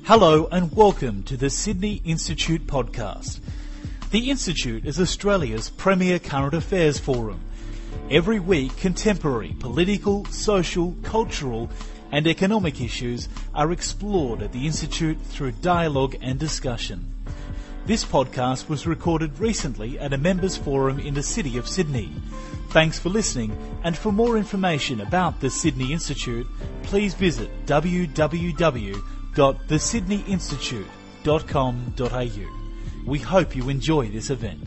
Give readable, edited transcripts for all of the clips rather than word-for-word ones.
Hello and welcome to the Sydney Institute podcast. The Institute is Australia's premier current affairs forum. Every week, contemporary political, social, cultural and economic issues are explored at the Institute through dialogue and discussion. This podcast was recorded recently at a members forum in the city of Sydney. Thanks for listening, and for more information about the Sydney Institute, please visit www.thesydneyinstitute.com.au. We hope you enjoy this event.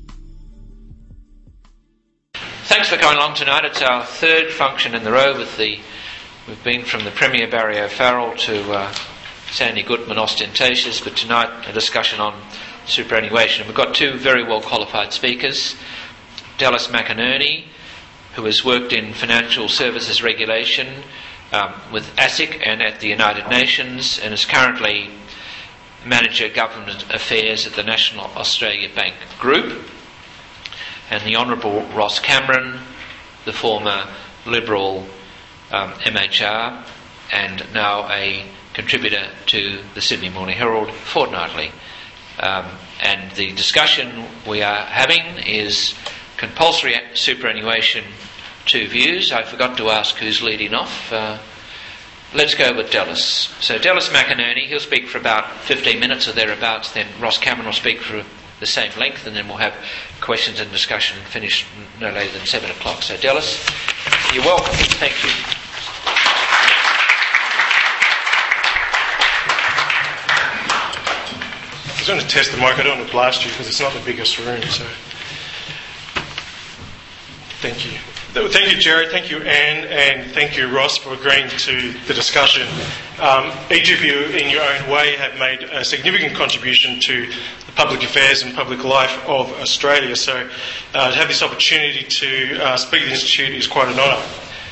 Thanks for coming along tonight. It's our third function in the row we've been from the Premier Barry O'Farrell to Sandy Goodman, ostentatious, but tonight a discussion on superannuation. We've got two very well qualified speakers. Dallas McInerney, who has worked in financial services regulation with ASIC and at the United Nations, and is currently Manager Government Affairs at the National Australia Bank Group. And the Honourable Ross Cameron, the former Liberal MHR, and now a contributor to the Sydney Morning Herald fortnightly. And the discussion we are having is compulsory superannuation, two views. I forgot to ask who's leading off. Let's go with Dallas. So Dallas McInerney, he'll speak for about 15 minutes or thereabouts, then Ross Cameron will speak for the same length, and then we'll have questions and discussion and finish no later than 7 o'clock. So Dallas, you're welcome. Thank you. I was going to test the mic. I don't want to blast you because it's not the biggest room, so thank you. Thank you, Jerry. Thank you, Anne, and thank you, Ross, for agreeing to the discussion. Each of you, in your own way, have made a significant contribution to the public affairs and public life of Australia. So to have this opportunity to speak at the Institute is quite an honour.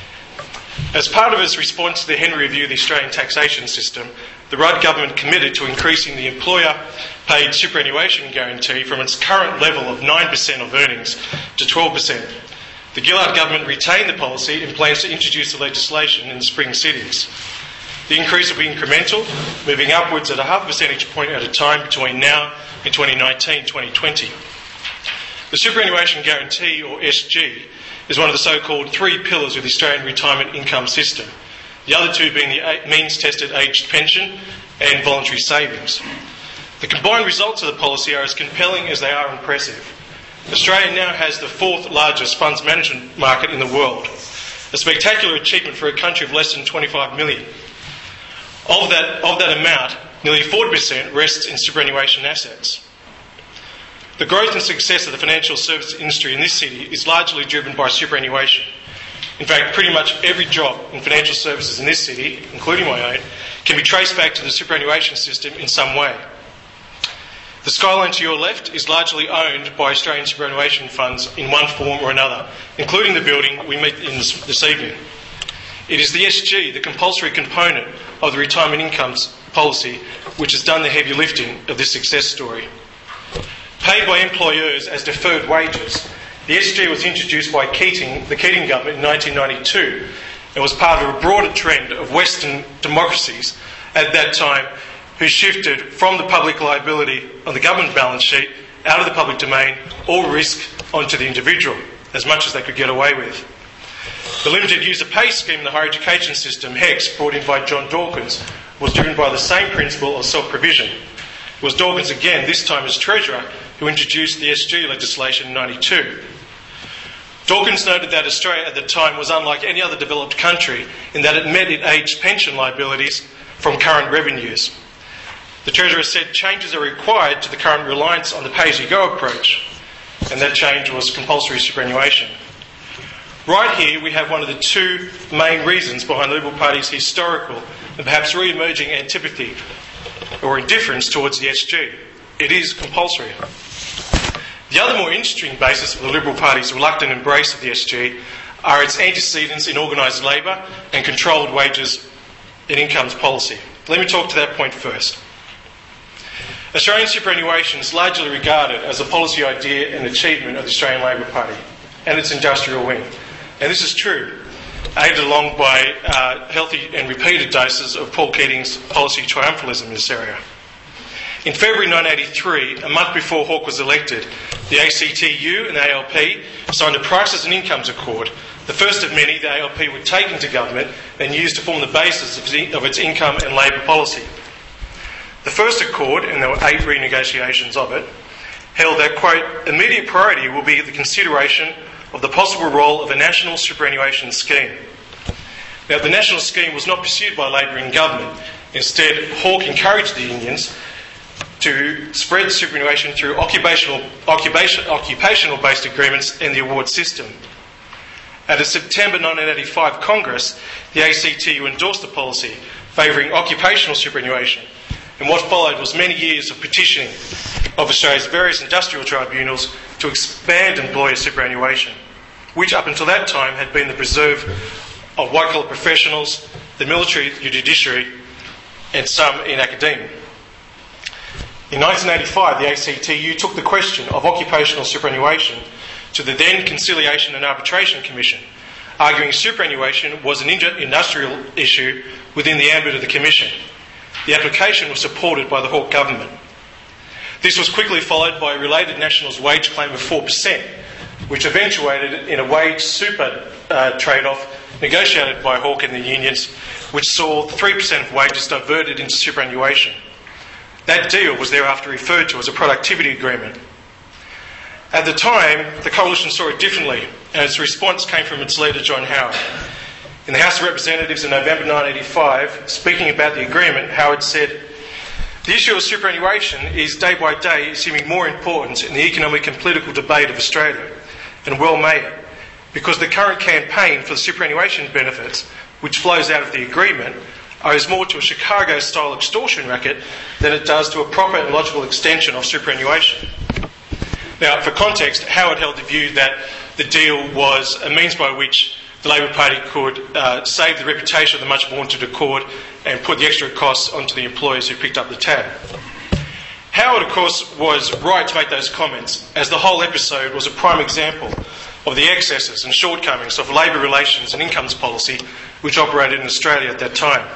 As part of its response to the Henry Review of the Australian taxation system, the Rudd government committed to increasing the employer-paid superannuation guarantee from its current level of 9% of earnings to 12%. The Gillard government retained the policy and plans to introduce the legislation in the spring sittings. The increase will be incremental, moving upwards at a half percentage point at a time between now and 2019-2020. The Superannuation Guarantee, or SG, is one of the so-called three pillars of the Australian retirement income system, the other two being the means-tested aged pension and voluntary savings. The combined results of the policy are as compelling as they are impressive. Australia now has the fourth largest funds management market in the world, a spectacular achievement for a country of less than 25 million. Of that amount, nearly 40% rests in superannuation assets. The growth and success of the financial services industry in this city is largely driven by superannuation. In fact, pretty much every job in financial services in this city, including my own, can be traced back to the superannuation system in some way. The skyline to your left is largely owned by Australian superannuation funds in one form or another, including the building we meet in this evening. It is the SG, the compulsory component of the retirement incomes policy, which has done the heavy lifting of this success story. Paid by employers as deferred wages, the SG was introduced by the Keating government in 1992 and was part of a broader trend of Western democracies at that time, who shifted from the public liability on the government balance sheet out of the public domain, all risk onto the individual, as much as they could get away with. The limited user pay scheme in the higher education system, HECS, brought in by John Dawkins, was driven by the same principle of self-provision. It was Dawkins again, this time as Treasurer, who introduced the SG legislation in 1992. Dawkins noted that Australia at the time was unlike any other developed country in that it met its aged pension liabilities from current revenues. The Treasurer said changes are required to the current reliance on the pay-as-you-go approach, and that change was compulsory superannuation. Right here we have one of the two main reasons behind the Liberal Party's historical and perhaps re-emerging antipathy or indifference towards the SG. It is compulsory. The other more interesting basis for the Liberal Party's reluctant embrace of the SG are its antecedents in organised labour and controlled wages and incomes policy. Let me talk to that point first. Australian superannuation is largely regarded as a policy idea and achievement of the Australian Labor Party and its industrial wing. And this is true. aided along by healthy and repeated doses of Paul Keating's policy triumphalism in this area. In February 1983, a month before Hawke was elected, the ACTU and the ALP signed a Prices and Incomes Accord, the first of many the ALP would take into government and use to form the basis of its income and labour policy. The first accord, and there were 8 renegotiations of it, held that, quote, immediate priority will be the consideration of the possible role of a national superannuation scheme. Now, the national scheme was not pursued by Labor in government. Instead, Hawke encouraged the unions to spread superannuation through occupational-based agreements and the award system. At a September 1985 Congress, the ACTU endorsed the policy favouring occupational superannuation, and what followed was many years of petitioning of Australia's various industrial tribunals to expand employer superannuation, which up until that time had been the preserve of white-collar professionals, the military, the judiciary, and some in academia. In 1985, the ACTU took the question of occupational superannuation to the then Conciliation and Arbitration Commission, arguing superannuation was an industrial issue within the ambit of the Commission. The application was supported by the Hawke government. This was quickly followed by a related Nationals wage claim of 4%, which eventuated in a wage super trade-off negotiated by Hawke and the unions, which saw 3% of wages diverted into superannuation. That deal was thereafter referred to as a productivity agreement. At the time, the coalition saw it differently, and its response came from its leader, John Howard. In the House of Representatives in November 1985, speaking about the agreement, Howard said, "The issue of superannuation is day by day assuming more importance in the economic and political debate of Australia, and well may it, because the current campaign for the superannuation benefits, which flows out of the agreement, owes more to a Chicago-style extortion racket than it does to a proper and logical extension of superannuation." Now, for context, Howard held the view that the deal was a means by which the Labor Party could save the reputation of the much vaunted Accord and put the extra costs onto the employers who picked up the tab. Howard, of course, was right to make those comments, as the whole episode was a prime example of the excesses and shortcomings of labour relations and incomes policy which operated in Australia at that time.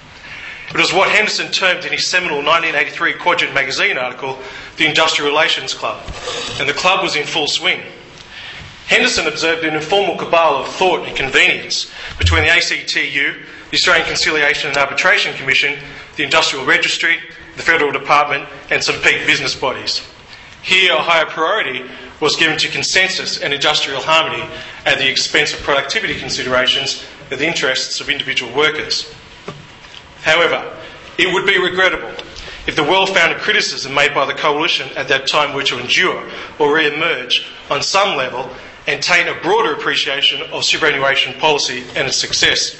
It was what Henderson termed in his seminal 1983 Quadrant magazine article the Industrial Relations Club, and the club was in full swing. Henderson observed an informal cabal of thought and convenience between the ACTU, the Australian Conciliation and Arbitration Commission, the Industrial Registry, the Federal Department, and some peak business bodies. Here, a higher priority was given to consensus and industrial harmony at the expense of productivity considerations of the interests of individual workers. However, it would be regrettable if the well-founded criticism made by the coalition at that time were to endure or re-emerge on some level and taint a broader appreciation of superannuation policy and its success.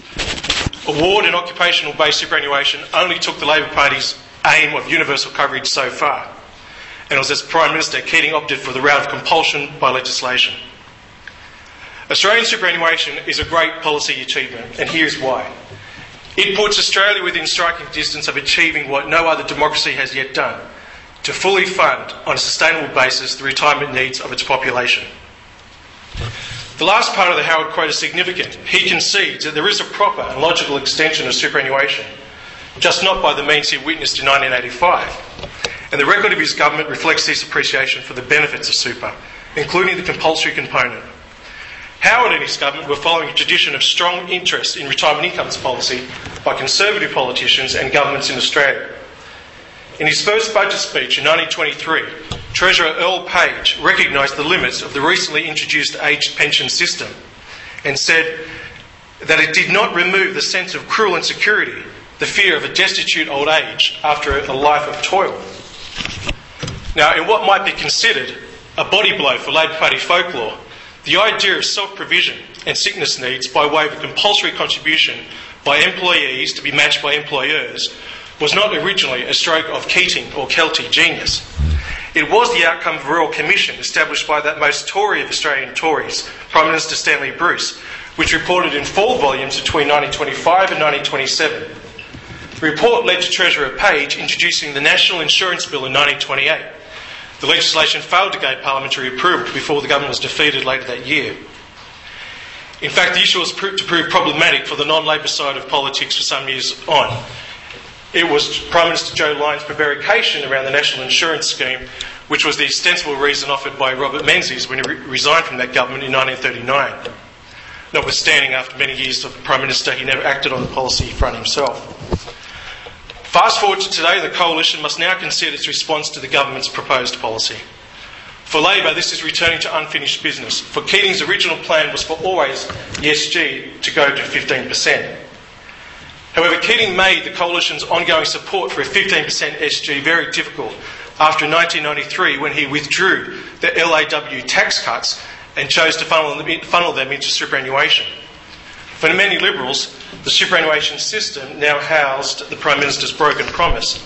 Award and occupational-based superannuation only took the Labor Party's aim of universal coverage so far, and it was as Prime Minister Keating opted for the route of compulsion by legislation. Australian superannuation is a great policy achievement, and here's why. It puts Australia within striking distance of achieving what no other democracy has yet done, to fully fund on a sustainable basis the retirement needs of its population. The last part of the Howard quote is significant. He concedes that there is a proper and logical extension of superannuation, just not by the means he witnessed in 1985. And the record of his government reflects this appreciation for the benefits of super, including the compulsory component. Howard and his government were following a tradition of strong interest in retirement incomes policy by conservative politicians and governments in Australia. In his first budget speech in 1923, Treasurer Earl Page recognised the limits of the recently introduced aged pension system and said that it did not remove the sense of cruel insecurity, the fear of a destitute old age after a life of toil. Now, in what might be considered a body blow for Labor Party folklore, the idea of self-provision and sickness needs by way of a compulsory contribution by employees to be matched by employers was not originally a stroke of Keating or Kelty genius. It was the outcome of a Royal Commission established by that most Tory of Australian Tories, Prime Minister Stanley Bruce, which reported in 4 volumes between 1925 and 1927. The report led to Treasurer Page introducing the National Insurance Bill in 1928. The legislation failed to gain parliamentary approval before the government was defeated later that year. In fact, the issue was to prove problematic for the non-Labor side of politics for some years on. It was Prime Minister Joe Lyons' prevarication around the National Insurance Scheme, which was the ostensible reason offered by Robert Menzies when he resigned from that government in 1939. Notwithstanding, after many years of Prime Minister, he never acted on the policy front himself. Fast forward to today, the Coalition must now consider its response to the government's proposed policy. For Labor, this is returning to unfinished business. For Keating's original plan was for always the SG to go to 15%. However, Keating made the Coalition's ongoing support for a 15% SG very difficult after 1993, when he withdrew the LAW tax cuts and chose to funnel them into superannuation. For many Liberals, the superannuation system now housed the Prime Minister's broken promise.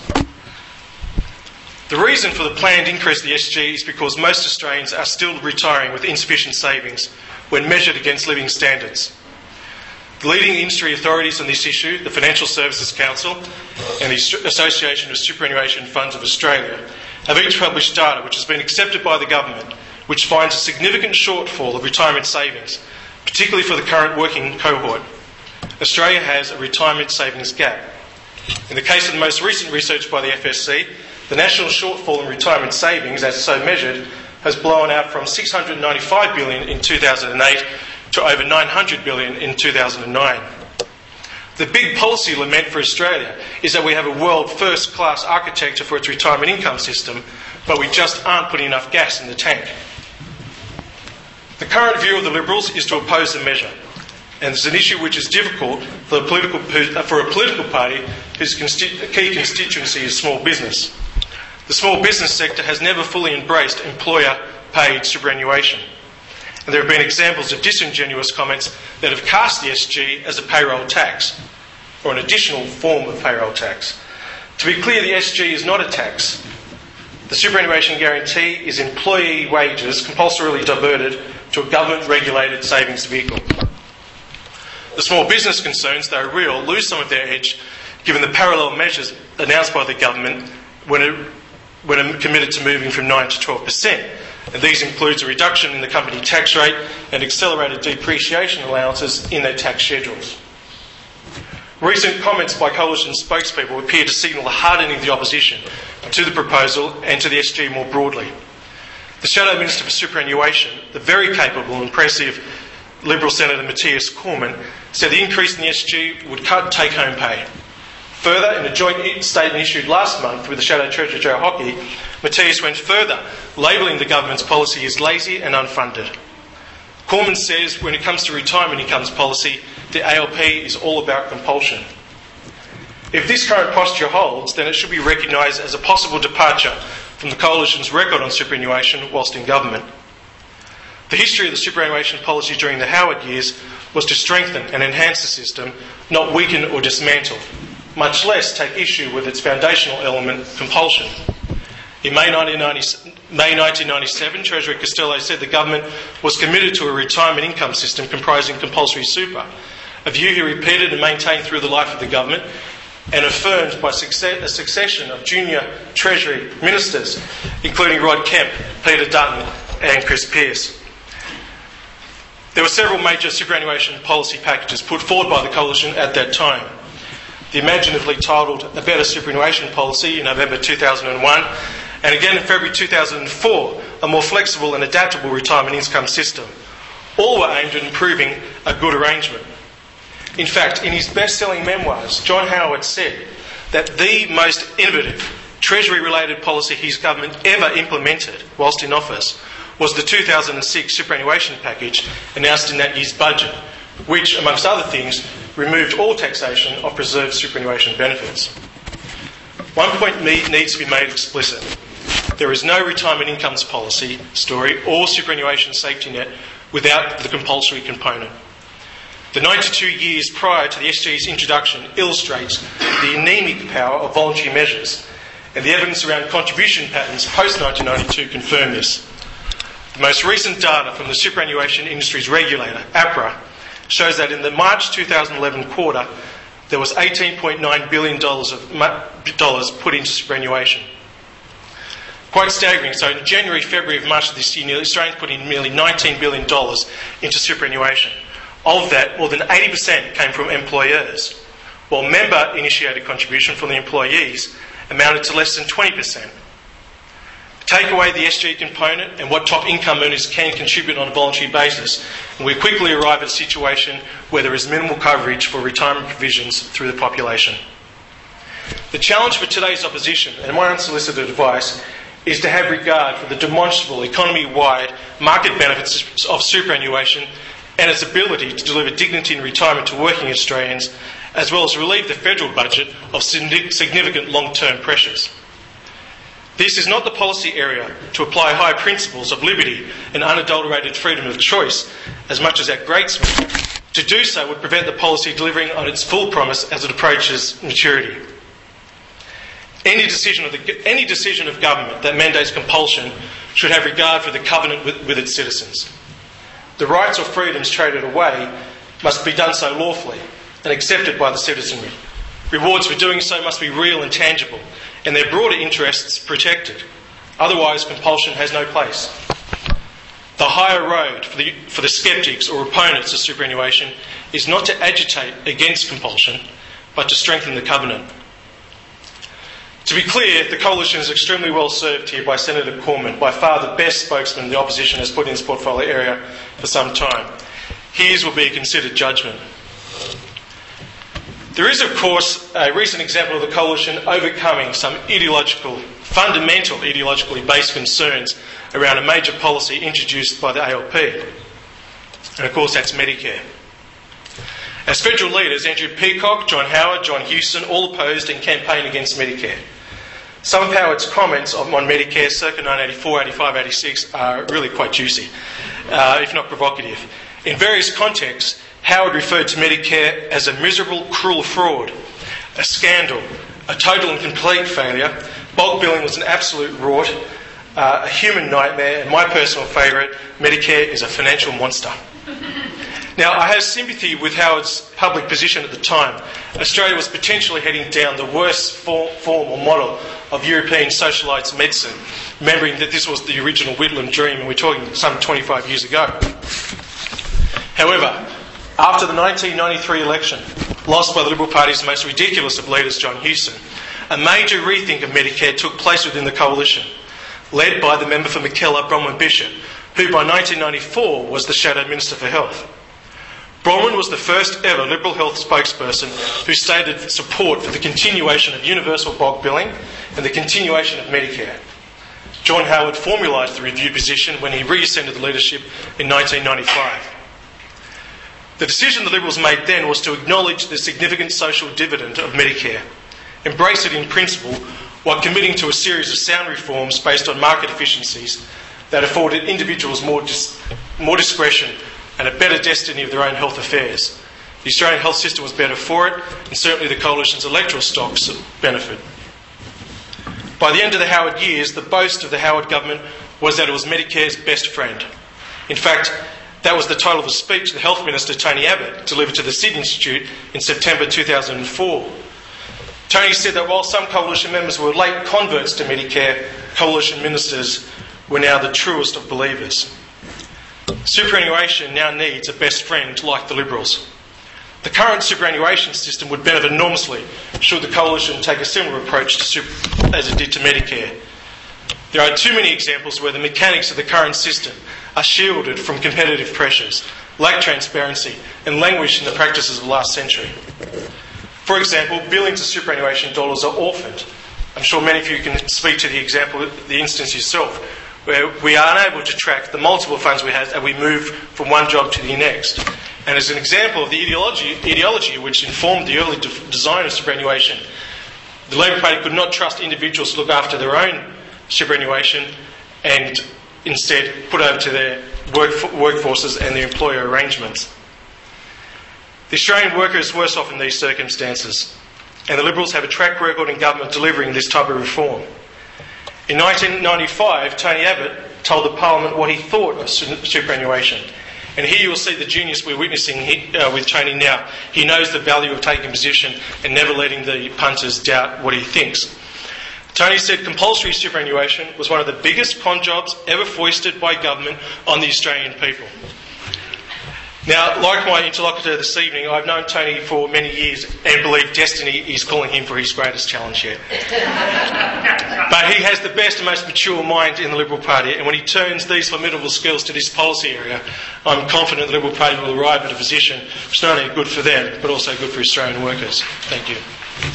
The reason for the planned increase in the SG is because most Australians are still retiring with insufficient savings when measured against living standards. The leading industry authorities on this issue, the Financial Services Council and the Association of Superannuation Funds of Australia, have each published data which has been accepted by the government, which finds a significant shortfall of retirement savings, particularly for the current working cohort. Australia has a retirement savings gap. In the case of the most recent research by the FSC, the national shortfall in retirement savings, as so measured, has blown out from $695 billion in 2008 to over $900 billion in 2009. The big policy lament for Australia is that we have a world first-class architecture for its retirement income system, but we just aren't putting enough gas in the tank. The current view of the Liberals is to oppose the measure, and it's an issue which is difficult for a political party whose key constituency is small business. The small business sector has never fully embraced employer-paid superannuation, and there have been examples of disingenuous comments that have cast the SG as a payroll tax, or an additional form of payroll tax. To be clear, the SG is not a tax. The superannuation guarantee is employee wages compulsorily diverted to a government-regulated savings vehicle. The small business concerns, though real, lose some of their edge given the parallel measures announced by the government when it committed to moving from 9 to 12%. And these includes a reduction in the company tax rate and accelerated depreciation allowances in their tax schedules. Recent comments by Coalition spokespeople appear to signal a hardening of the opposition to the proposal and to the SG more broadly. The Shadow Minister for Superannuation, the very capable and impressive Liberal Senator Matthias Cormann, said the increase in the SG would cut take-home pay. Further, in a joint statement issued last month with the Shadow Treasurer Joe Hockey, Matthias went further, labelling the government's policy as lazy and unfunded. Cormann says when it comes to retirement incomes policy, the ALP is all about compulsion. If this current posture holds, then it should be recognised as a possible departure from the Coalition's record on superannuation whilst in government. The history of the superannuation policy during the Howard years was to strengthen and enhance the system, not weaken or dismantle, much less take issue with its foundational element, compulsion. In May 1997, Treasurer Costello said the government was committed to a retirement income system comprising compulsory super, a view he repeated and maintained through the life of the government and affirmed by a succession of junior Treasury ministers, including Rod Kemp, Peter Dutton and Chris Pearce. There were several major superannuation policy packages put forward by the Coalition at that time. The imaginatively titled A Better Superannuation Policy in November 2001, and again in February 2004, a more flexible and adaptable retirement income system. All were aimed at improving a good arrangement. In fact, in his best-selling memoirs, John Howard said that the most innovative Treasury-related policy his government ever implemented whilst in office was the 2006 superannuation package announced in that year's budget, which, amongst other things, removed all taxation of preserved superannuation benefits. One point needs to be made explicit. There is no retirement incomes policy, story, or superannuation safety net without the compulsory component. The 92 years prior to the SG's introduction illustrates the anemic power of voluntary measures, and the evidence around contribution patterns post-1992 confirm this. The most recent data from the superannuation industry's regulator, APRA, shows that in the March 2011 quarter, there was $18.9 billion put into superannuation. Quite staggering. So in January, February, March of this year, Australians put in nearly $19 billion into superannuation. Of that, more than 80% came from employers, while member-initiated contribution from the employees amounted to less than 20%. Take away the SG component and what top income earners can contribute on a voluntary basis, and we quickly arrive at a situation where there is minimal coverage for retirement provisions through the population. The challenge for today's opposition, and my unsolicited advice, is to have regard for the demonstrable economy-wide market benefits of superannuation and its ability to deliver dignity in retirement to working Australians, as well as relieve the federal budget of significant long-term pressures. This is not the policy area to apply high principles of liberty and unadulterated freedom of choice as much as at Gratesman. To do so would prevent the policy delivering on its full promise as it approaches maturity. Any decision of government that mandates compulsion should have regard for the covenant with its citizens. The rights or freedoms traded away must be done so lawfully and accepted by the citizenry. Rewards for doing so must be real and tangible, and their broader interests protected. Otherwise, compulsion has no place. The higher road for the sceptics or opponents of superannuation is not to agitate against compulsion, but to strengthen the covenant. To be clear, the Coalition is extremely well served here by Senator Cormann, by far the best spokesman the opposition has put in its portfolio area for some time. His will be a considered judgment. There is, of course, a recent example of the Coalition overcoming some fundamental ideologically based concerns around a major policy introduced by the ALP. And of course, that's Medicare. As federal leaders, Andrew Peacock, John Howard, John Hewson all opposed and campaigned against Medicare. Some of Howard's comments on Medicare circa 1984, 85, 86 are really quite juicy, if not provocative. In various contexts, Howard referred to Medicare as a miserable, cruel fraud, a scandal, a total and complete failure. Bulk billing was an absolute rort, a human nightmare, and my personal favourite, Medicare is a financial monster. Now, I have sympathy with Howard's public position at the time. Australia was potentially heading down the worst form or model of European socialised medicine, remembering that this was the original Whitlam dream, and we're talking some 25 years ago. However, after the 1993 election, lost by the Liberal Party's most ridiculous of leaders, John Hewson, a major rethink of Medicare took place within the Coalition, led by the member for Mackellar, Bronwyn Bishop, who by 1994 was the Shadow Minister for Health. Bronwyn was the first ever Liberal health spokesperson who stated support for the continuation of universal bulk billing and the continuation of Medicare. John Howard formalised the review position when he reascended the leadership in 1995. The decision the Liberals made then was to acknowledge the significant social dividend of Medicare, embrace it in principle, while committing to a series of sound reforms based on market efficiencies that afforded individuals more discretion and a better destiny of their own health affairs. The Australian health system was better for it, and certainly the Coalition's electoral stocks benefit. By the end of the Howard years, the boast of the Howard government was that it was Medicare's best friend. In fact, that was the title of a speech the Health Minister, Tony Abbott, delivered to the Sydney Institute in September 2004. Tony said that while some Coalition members were late converts to Medicare, Coalition ministers were now the truest of believers. Superannuation now needs a best friend like the Liberals. The current superannuation system would benefit enormously should the Coalition take a similar approach as it did to Medicare. There are too many examples where the mechanics of the current system are shielded from competitive pressures, lack transparency, and languish in the practices of the last century. For example, billions of superannuation dollars are orphaned. I'm sure many of you can speak to the instance yourself, where we are unable to track the multiple funds we have as we move from one job to the next. And as an example of the ideology which informed the early design of superannuation, the Labor Party could not trust individuals to look after their own superannuation and instead put over to their workforces and their employer arrangements. The Australian worker is worse off in these circumstances, and the Liberals have a track record in government delivering this type of reform. In 1995, Tony Abbott told the Parliament what he thought of superannuation. And here you will see the genius we're witnessing with Tony now. He knows the value of taking position and never letting the punters doubt what he thinks. Tony said compulsory superannuation was one of the biggest con jobs ever foisted by government on the Australian people. Now, like my interlocutor this evening, I've known Tony for many years and believe destiny is calling him for his greatest challenge yet. But he has the best and most mature mind in the Liberal Party, and when he turns these formidable skills to this policy area, I'm confident the Liberal Party will arrive at a position which is not only good for them, but also good for Australian workers. Thank you.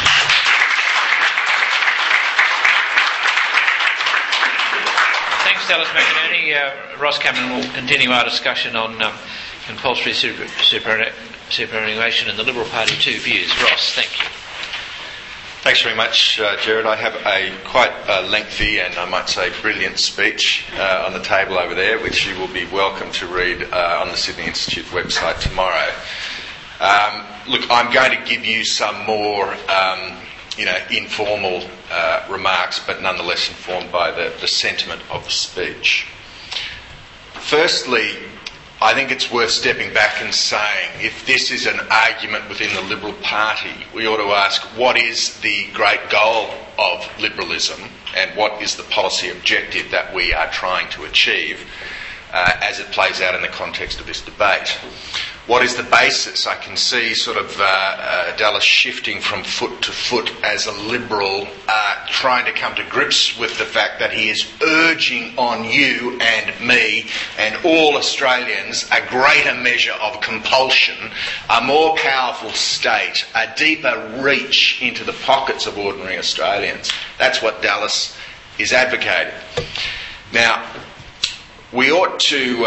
Thanks, Dallas McInerney. Ross Cameron will continue our discussion on compulsory superannuation and the Liberal Party 2 views. Ross, thank you. Thanks very much, Gerard. I have a quite lengthy and I might say brilliant speech on the table over there, which you will be welcome to read on the Sydney Institute website tomorrow. Look, I'm going to give you some more informal remarks, but nonetheless informed by the sentiment of the speech. Firstly, I think it's worth stepping back and saying, if this is an argument within the Liberal Party, we ought to ask, what is the great goal of liberalism and what is the policy objective that we are trying to achieve as it plays out in the context of this debate? What is the basis? I can see sort of Dallas shifting from foot to foot as a Liberal, trying to come to grips with the fact that he is urging on you and me and all Australians a greater measure of compulsion, a more powerful state, a deeper reach into the pockets of ordinary Australians. That's what Dallas is advocating. Now, we ought to...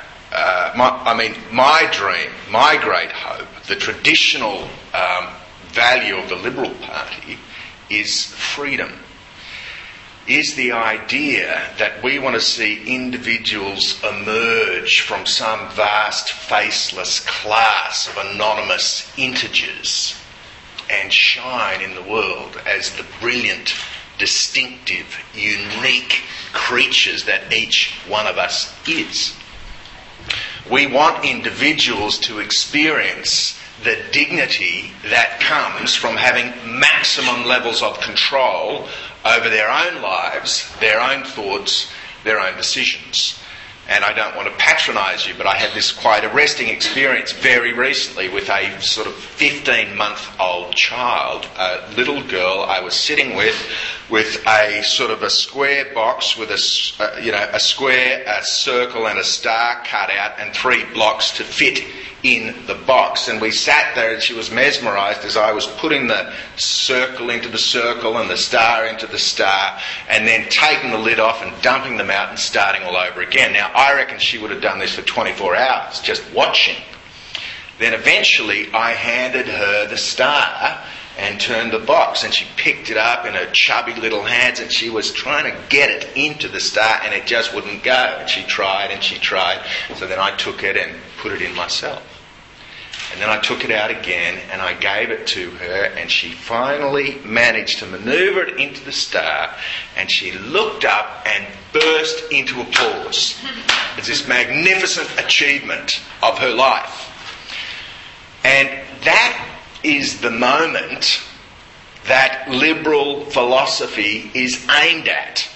my dream, my great hope, the traditional value of the Liberal Party is freedom, is the idea that we want to see individuals emerge from some vast faceless class of anonymous integers and shine in the world as the brilliant, distinctive, unique creatures that each one of us is. We want individuals to experience the dignity that comes from having maximum levels of control over their own lives, their own thoughts, their own decisions. And I don't want to patronise you, but I had this quite arresting experience very recently with a sort of 15-month-old child, a little girl I was sitting with a sort of a square box with a square, a circle and a star cut out and 3 blocks to fit in the box. And we sat there and she was mesmerised as I was putting the circle into the circle and the star into the star and then taking the lid off and dumping them out and starting all over again. Now, I reckon she would have done this for 24 hours just watching. Then eventually I handed her the star and turned the box and she picked it up in her chubby little hands and she was trying to get it into the star and it just wouldn't go. And she tried and she tried. So then I took it and put it in myself. And then I took it out again and I gave it to her and she finally managed to manoeuvre it into the star and she looked up and burst into applause. It's this magnificent achievement of her life. And that is the moment that liberal philosophy is aimed at.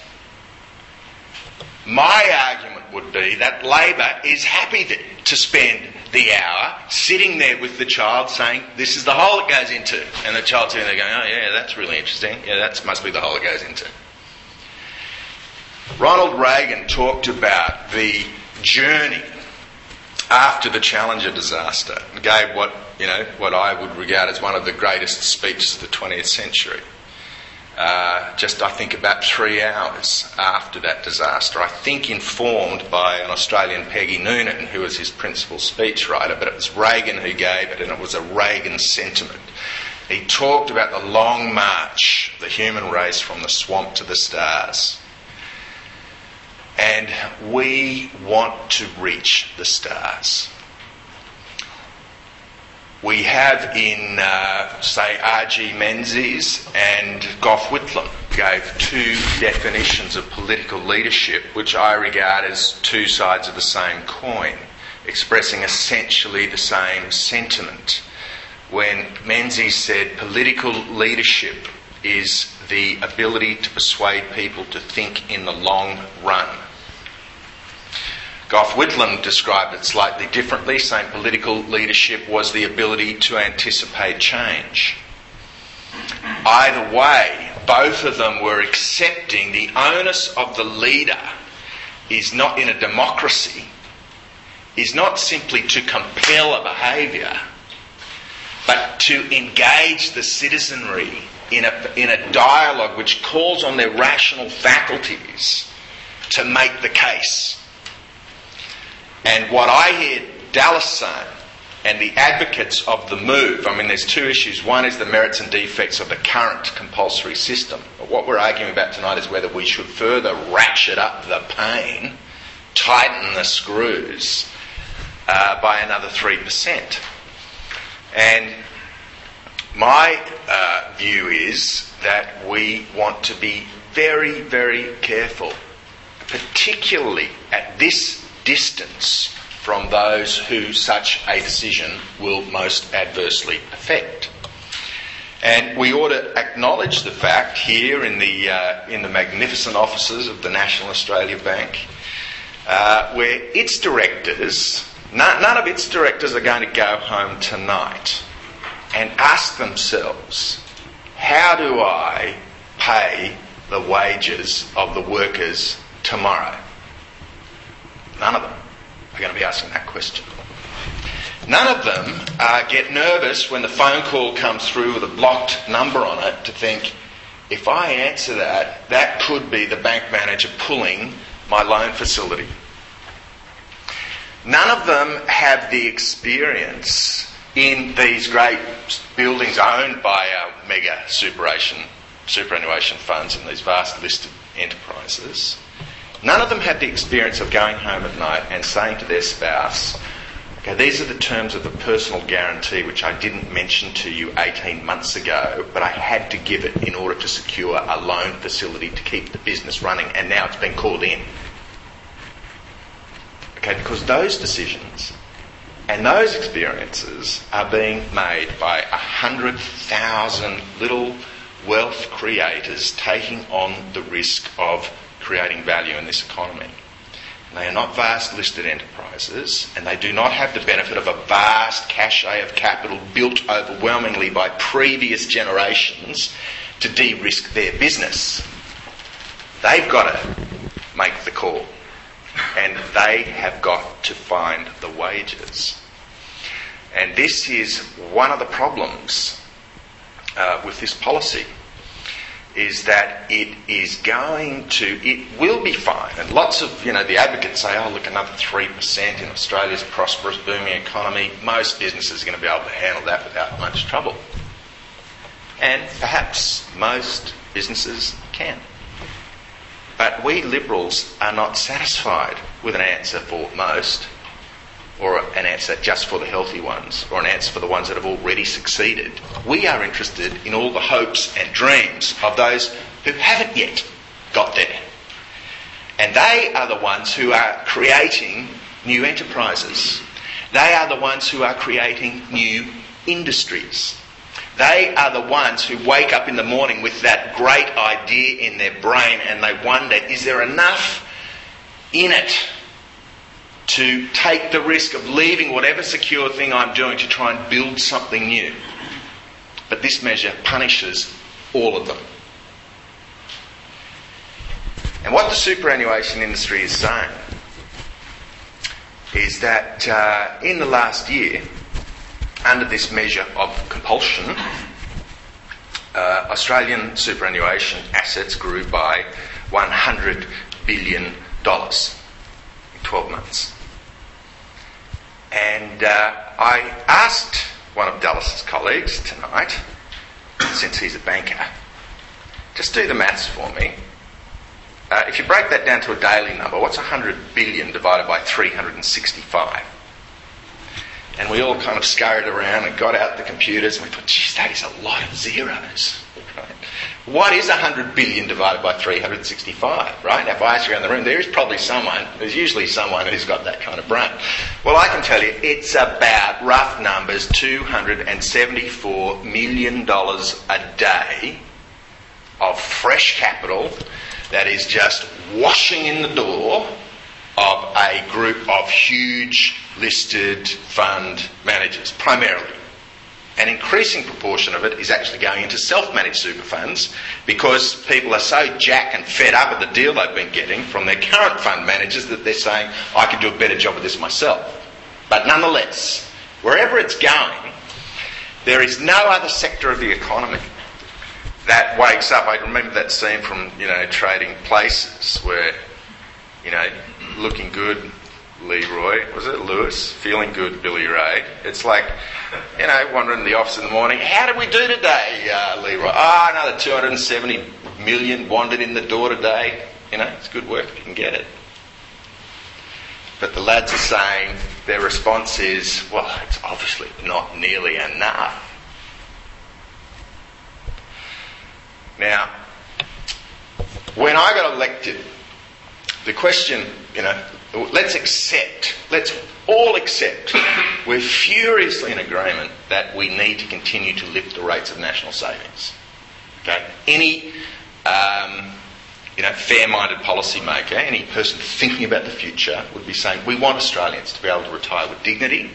My argument would be that Labor is happy to spend the hour sitting there with the child saying, this is the hole it goes into. And the child sitting there going, oh yeah, that's really interesting. Yeah, that must be the hole it goes into. Ronald Reagan talked about the journey after the Challenger disaster and gave what I would regard as one of the greatest speeches of the 20th century. I think about 3 hours after that disaster, I think informed by an Australian, Peggy Noonan, who was his principal speechwriter, but it was Reagan who gave it and it was a Reagan sentiment. He talked about the long march of the human race from the swamp to the stars. And we want to reach the stars. We have in, say, R.G. Menzies and Gough Whitlam gave 2 definitions of political leadership, which I regard as 2 sides of the same coin, expressing essentially the same sentiment. When Menzies said political leadership is the ability to persuade people to think in the long run. Gough Whitlam described it slightly differently, saying political leadership was the ability to anticipate change. Either way, both of them were accepting the onus of the leader is not, in a democracy, is not simply to compel a behaviour, but to engage the citizenry in a dialogue which calls on their rational faculties to make the case. And what I hear Dallas saying, and the advocates of the move, I mean, there's two issues. One is the merits and defects of the current compulsory system. But what we're arguing about tonight is whether we should further ratchet up the pain, tighten the screws by another 3%. And my view is that we want to be very, very careful, particularly at this distance from those who such a decision will most adversely affect. And we ought to acknowledge the fact here in the magnificent offices of the National Australia Bank, where its directors, none of its directors are going to go home tonight and ask themselves, how do I pay the wages of the workers tomorrow? None of them are going to be asking that question. None of them get nervous when the phone call comes through with a blocked number on it to think, if I answer that, that could be the bank manager pulling my loan facility. None of them have the experience in these great buildings owned by mega superannuation funds and these vast listed enterprises. None of them had the experience of going home at night and saying to their spouse, okay, these are the terms of the personal guarantee which I didn't mention to you 18 months ago, but I had to give it in order to secure a loan facility to keep the business running, and now it's been called in. Okay, because those decisions and those experiences are being made by 100,000 little wealth creators taking on the risk of creating value in this economy. And they are not vast listed enterprises, and they do not have the benefit of a vast cachet of capital built overwhelmingly by previous generations to de-risk their business. They've got to make the call, and they have got to find the wages. And this is one of the problems with this policy, is that it will be fine. And lots of, the advocates say, oh, look, another 3% in Australia's prosperous, booming economy. Most businesses are going to be able to handle that without much trouble. And perhaps most businesses can. But we Liberals are not satisfied with an answer for most, or an answer just for the healthy ones, or an answer for the ones that have already succeeded. We are interested in all the hopes and dreams of those who haven't yet got there. And they are the ones who are creating new enterprises. They are the ones who are creating new industries. They are the ones who wake up in the morning with that great idea in their brain, and they wonder, is there enough in it to take the risk of leaving whatever secure thing I'm doing to try and build something new? But this measure punishes all of them. And what the superannuation industry is saying is that in the last year, under this measure of compulsion, Australian superannuation assets grew by $100 billion in 12 months. And I asked one of Dallas's colleagues tonight, since he's a banker, just do the maths for me. If you break that down to a daily number, what's 100 billion divided by 365? And we all kind of scurried around and got out the computers and we thought, geez, that is a lot of zeros. Right? What is 100 billion divided by 365, right? Now, if I ask you around the room, there's usually someone who's got that kind of brain. Well, I can tell you, it's about, rough numbers, $274 million a day of fresh capital that is just washing in the door of a group of huge listed fund managers, primarily. An increasing proportion of it is actually going into self-managed super funds because people are so jack and fed up with the deal they've been getting from their current fund managers that they're saying, I can do a better job of this myself. But nonetheless, wherever it's going, there is no other sector of the economy that wakes up. I remember that scene from, Trading Places where, looking good, Leroy, was it Lewis? Feeling good, Billy Ray. It's like, wandering in the office in the morning, how did we do today, Leroy? Another 270 million wandered in the door today. It's good work if you can get it. But the lads are saying, their response is, well, it's obviously not nearly enough. Now, when I got elected, the question, let's all accept, we're furiously in agreement that we need to continue to lift the rates of national savings. Okay? Any, fair-minded policymaker, any person thinking about the future would be saying, we want Australians to be able to retire with dignity.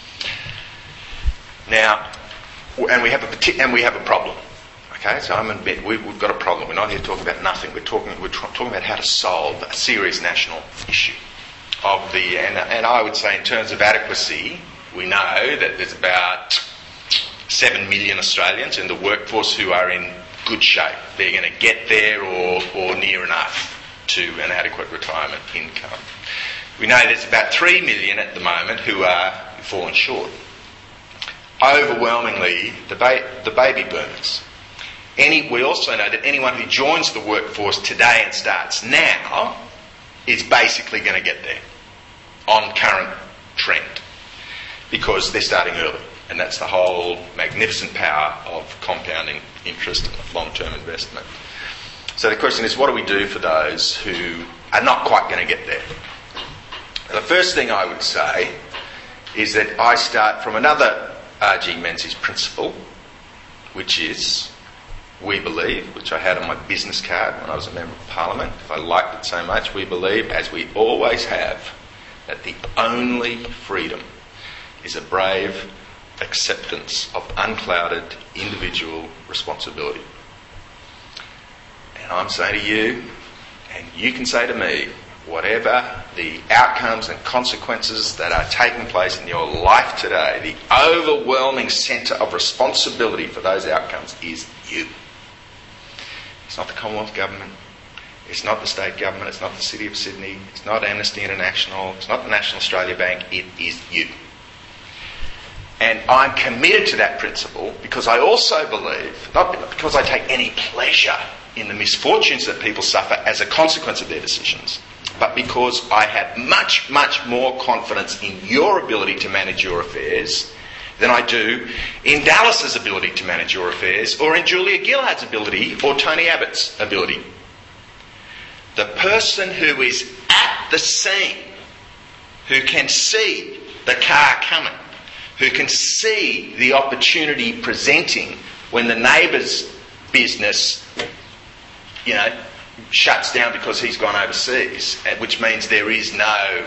Now, and we have a problem. Okay, so I'm in bed. We've got a problem. We're not here talking about nothing. We're talking about how to solve a serious national issue. And I would say in terms of adequacy, we know that there's about 7 million Australians in the workforce who are in good shape. They're going to get there or near enough to an adequate retirement income. We know there's about 3 million at the moment who are falling short. Overwhelmingly, the baby boomers. We also know that anyone who joins the workforce today and starts now is basically going to get there on current trend because they're starting early. And that's the whole magnificent power of compounding interest and long-term investment. So the question is, what do we do for those who are not quite going to get there? The first thing I would say is that I start from another R.G. Menzies principle, which is, we believe, which I had on my business card when I was a Member of Parliament, if I liked it so much, we believe, as we always have, that the only freedom is a brave acceptance of unclouded individual responsibility. And I'm saying to you, and you can say to me, whatever the outcomes and consequences that are taking place in your life today, the overwhelming centre of responsibility for those outcomes is you. It's not the Commonwealth Government, it's not the State Government, it's not the City of Sydney, it's not Amnesty International, it's not the National Australia Bank, it is you. And I'm committed to that principle because I also believe, not because I take any pleasure in the misfortunes that people suffer as a consequence of their decisions, but because I have much, much more confidence in your ability to manage your affairs than I do in Dallas's ability to manage your affairs or in Julia Gillard's ability or Tony Abbott's ability. The person who is at the scene, who can see the car coming, who can see the opportunity presenting when the neighbour's business, shuts down because he's gone overseas, which means there is no,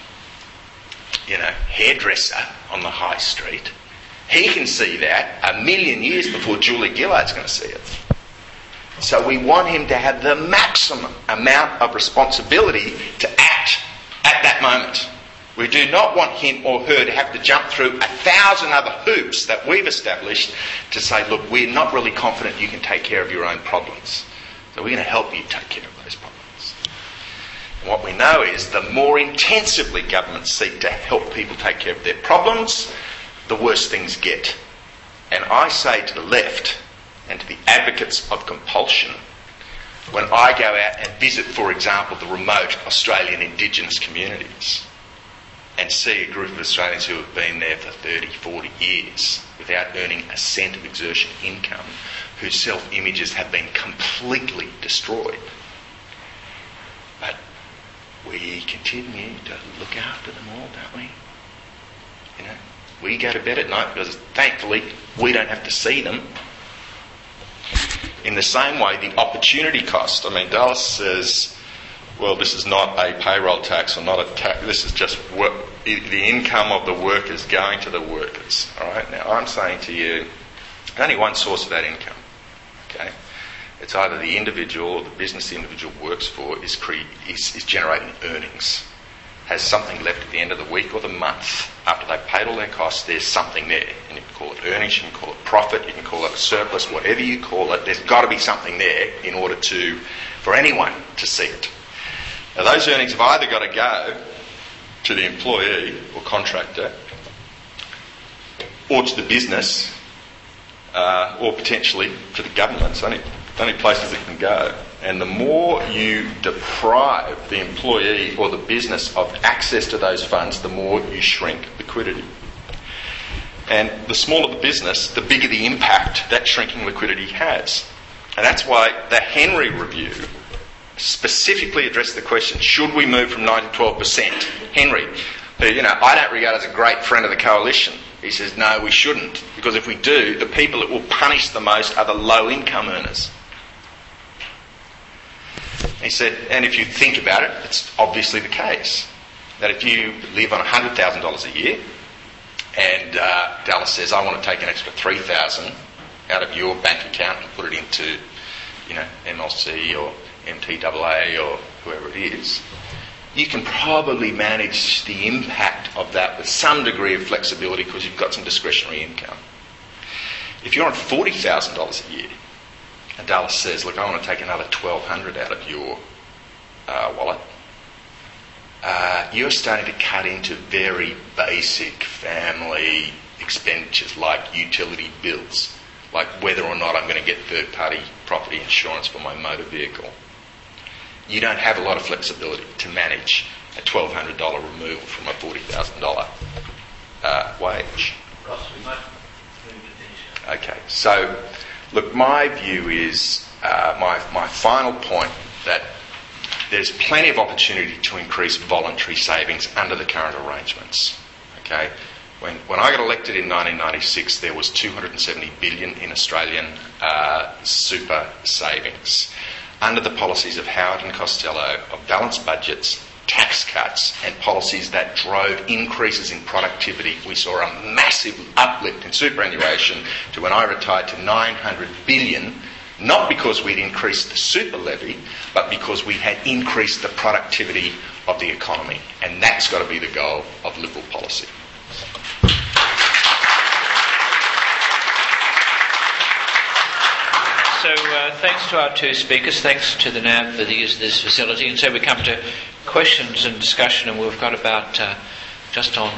hairdresser on the high street. He can see that 1,000,000 years before Julia Gillard's going to see it. So we want him to have the maximum amount of responsibility to act at that moment. We do not want him or her to have to jump through 1,000 other hoops that we've established to say, look, we're not really confident you can take care of your own problems. So we're going to help you take care of those problems. And what we know is the more intensively governments seek to help people take care of their problems, the worse things get. And I say to the left and to the advocates of compulsion, when I go out and visit, for example, the remote Australian Indigenous communities and see a group of Australians who have been there for 30, 40 years without earning a cent of exertion income, whose self-images have been completely destroyed. But we continue to look after them all, don't we? We go to bed at night because thankfully we don't have to see them. In the same way, the opportunity cost. Dallas says well, this is not a payroll tax or not a tax, this is just the income of the workers going to the workers. All right. Now, I'm saying to you, only one source of that income. Okay. It's either the individual or the business the individual works for is generating earnings, has something left at the end of the week or the month. After they've paid all their costs, there's something there. And you can call it earnings, you can call it profit, you can call it a surplus, whatever you call it, there's got to be something there in order for anyone to see it. Now, those earnings have either got to go to the employee or contractor, or to the business, or potentially to the government. It's only places it can go. And the more you deprive the employee or the business of access to those funds, the more you shrink liquidity. And the smaller the business, the bigger the impact that shrinking liquidity has. And that's why the Henry Review specifically addressed the question, should we move from 9 to 12%? Henry, who, I don't regard as a great friend of the coalition, he says, no, we shouldn't. Because if we do, the people that will punish the most are the low-income earners. He said, and if you think about it, it's obviously the case that if you live on $100,000 a year and Dallas says, I want to take an extra $3,000 out of your bank account and put it into, MLC or MTAA or whoever it is, you can probably manage the impact of that with some degree of flexibility because you've got some discretionary income. If you're on $40,000 a year, and Dallas says, look, I want to take another $1,200 out of your wallet, you're starting to cut into very basic family expenditures like utility bills, like whether or not I'm going to get third-party property insurance for my motor vehicle. You don't have a lot of flexibility to manage a $1,200 removal from a $40,000 wage. Ross, we might move to finish. Okay, so look, my view is, my final point, that there's plenty of opportunity to increase voluntary savings under the current arrangements. Okay, when I got elected in 1996, there was $270 billion in Australian super savings. Under the policies of Howard and Costello, of balanced budgets, tax cuts and policies that drove increases in productivity, we saw a massive uplift in superannuation to, when I retired, to $900 billion, not because we'd increased the super levy, but because we had increased the productivity of the economy. And that's got to be the goal of Liberal policy. So thanks to our two speakers, thanks to the NAB for the use of this facility. And so we come to questions and discussion, and we've got about just on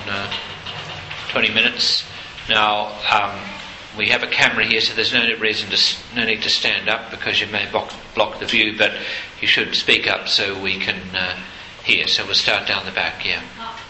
20 minutes. Now, we have a camera here, so there's no need to stand up because you may block the view, but you should speak up so we can hear. So we'll start down the back, yeah.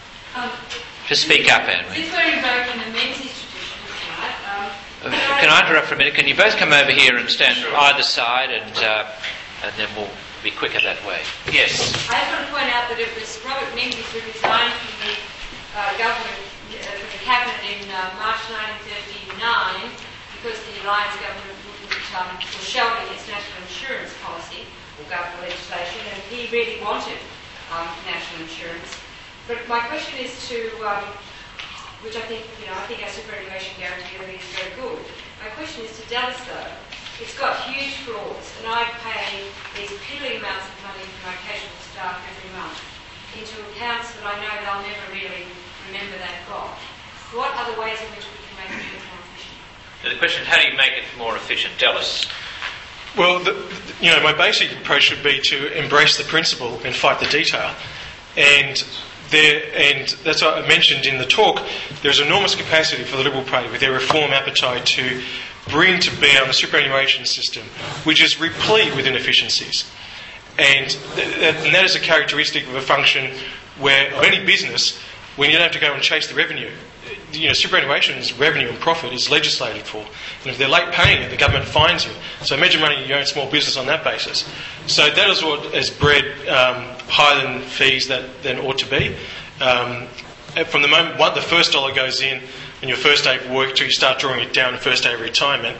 Just speak up, Anne. Since we're invoking the Menzies tradition tonight, can I interrupt for a minute? Can you both come over here and stand either side, and then we'll be quicker that way. Yes. I just want to point out that it was Robert Menzies who resigned from the government, from the cabinet in March 1939 because the Alliance government was shelving its national insurance policy or government legislation, and he really wanted national insurance. But my question is to, which I think our superannuation guarantee is very good. My question is to Dallas though. It's got huge flaws, and I pay these piddling amounts of money for my casual staff every month into accounts that I know they'll never really remember they've got. What are the ways in which we can make it more efficient? So the question is, how do you make it more efficient? Dallas. Well, my basic approach would be to embrace the principle and fight the detail. And that's what I mentioned in the talk. There's enormous capacity for the Liberal Party with their reform appetite to bring to bear on the superannuation system, which is replete with inefficiencies. And that is a characteristic of a function of any business when you don't have to go and chase the revenue. Superannuation's revenue and profit is legislated for. And if they're late paying it, the government fines you. So imagine running your own small business on that basis. So that is what has bred higher than fees than ought to be. From the moment the first dollar goes in and your first day of work till you start drawing it down the first day of retirement,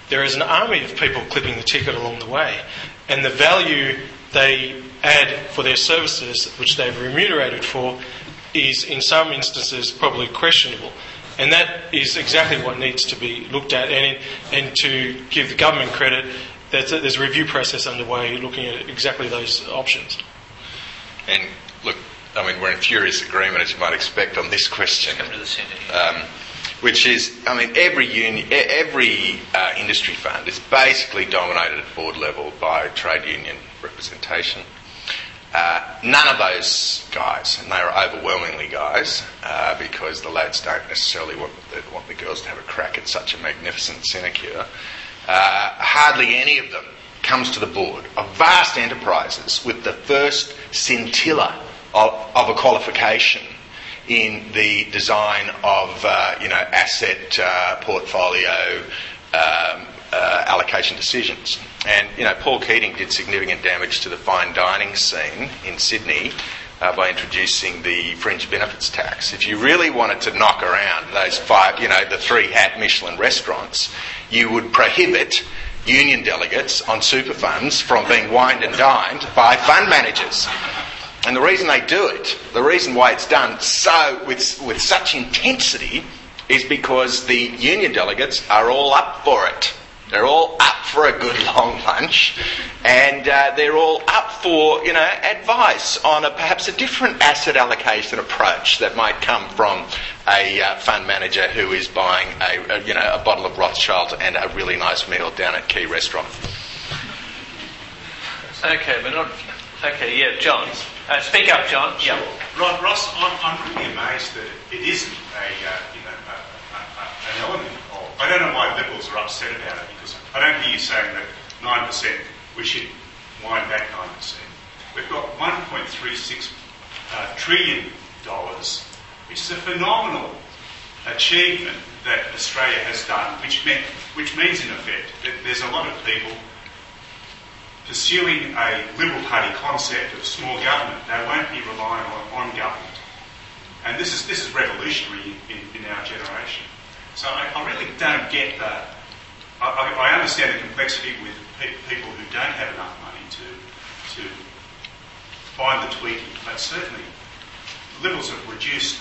there is an army of people clipping the ticket along the way, and the value they add for their services, which they've remunerated for, is in some instances probably questionable. And that is exactly what needs to be looked at. And to give the government credit, there's a review process underway looking at exactly those options. And look, I mean, we're in furious agreement, as you might expect, on this question. Come to the centre. Which is, I mean, every industry fund is basically dominated at board level by trade union representation. None of those guys, and they are overwhelmingly guys, because the lads don't necessarily want the girls to have a crack at such a magnificent sinecure, hardly any of them comes to the board of vast enterprises with the first scintilla of a qualification in the design of asset portfolio allocation decisions. And Paul Keating did significant damage to the fine dining scene in Sydney by introducing the fringe benefits tax. If you really wanted to knock around those the 3-hat Michelin restaurants, you would prohibit union delegates on super funds from being wined and dined by fund managers. And the reason they do it, the reason why it's done so with such intensity, is because the union delegates are all up for it. They're all up for a good long lunch, and they're all up for advice on perhaps a different asset allocation approach that might come from a fund manager who is buying a bottle of Rothschild and a really nice meal down at Key Restaurant. Okay, yeah, John. Speak up, John. Sure. Yeah. Ross, I'm really amazed that it isn't an element of... I don't know why Liberals are upset about it, because I don't hear you saying that 9%, we should wind back 9%. We've got $1.36 trillion, which is a phenomenal achievement that Australia has done, which means in effect that there's a lot of people pursuing a Liberal Party concept of small government. They won't be relying on government. And this is revolutionary in our generation. So I really don't get that. I understand the complexity with people who don't have enough money to find the tweaking, but certainly Liberals have reduced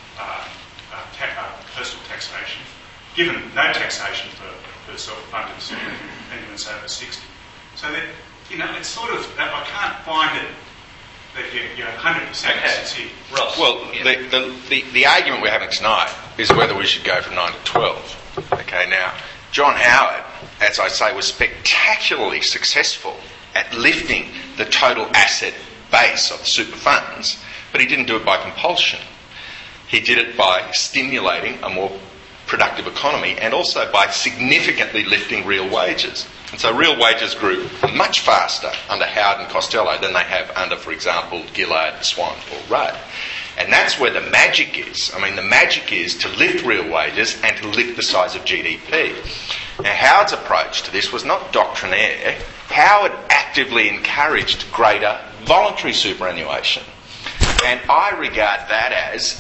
personal taxation, given no taxation for self-funded independents over 60. So that, it's sort of, I can't find it that you're 100% sincere. Ross. Well, the argument we're having tonight is whether we should go from 9 to 12. Okay, now, John Howard, as I say, was spectacularly successful at lifting the total asset base of the super funds, but he didn't do it by compulsion. He did it by stimulating a more productive economy and also by significantly lifting real wages. And so real wages grew much faster under Howard and Costello than they have under, for example, Gillard, Swan or Rudd. And that's where the magic is. I mean, the magic is to lift real wages and to lift the size of GDP. Now, Howard's approach to this was not doctrinaire. Howard actively encouraged greater voluntary superannuation. And I regard that as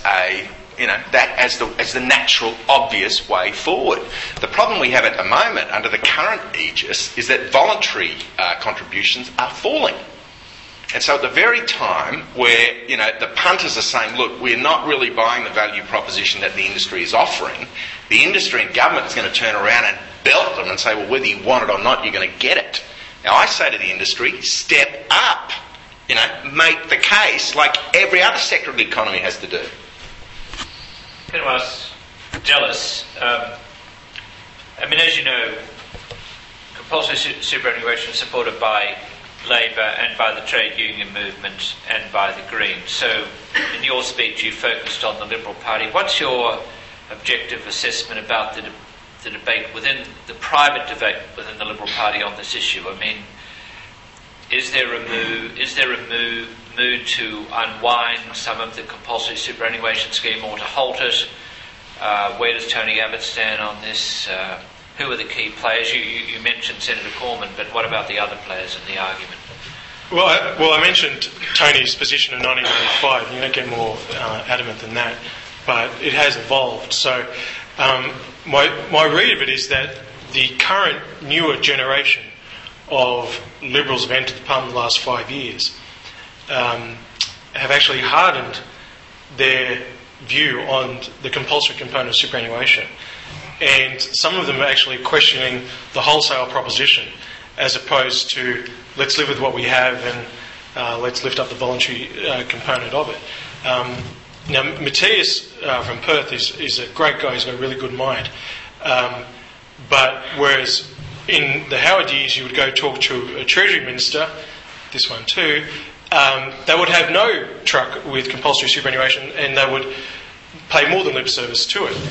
as the natural, obvious way forward. The problem we have at the moment under the current aegis is that voluntary contributions are falling. And so at the very time where, the punters are saying, look, we're not really buying the value proposition that the industry is offering, the industry and government is going to turn around and belt them and say, well, whether you want it or not, you're going to get it. Now, I say to the industry, step up. Make the case like every other sector of the economy has to do. Can I ask Dallas? As you know, compulsory superannuation is supported by Labor and by the trade union movement and by the Greens. So, in your speech, you focused on the Liberal Party. What's your objective assessment about the debate within the private debate within the Liberal Party on this issue? Is there a mood to unwind some of the compulsory superannuation scheme or to halt it? Where does Tony Abbott stand on this? Who are the key players? You mentioned Senator Cormann, but what about the other players in the argument? Well, I mentioned Tony's position in 1995. You don't get more adamant than that, but it has evolved. So my read of it is that the current newer generation of Liberals have entered the Parliament in the last 5 years have actually hardened their view on the compulsory component of superannuation. And some of them are actually questioning the wholesale proposition as opposed to let's live with what we have and let's lift up the voluntary component of it. Now, Matthias from Perth is a great guy. He's got a really good mind. But whereas in the Howard years you would go talk to a Treasury Minister, this one too, they would have no truck with compulsory superannuation and they would pay more than lip service to it.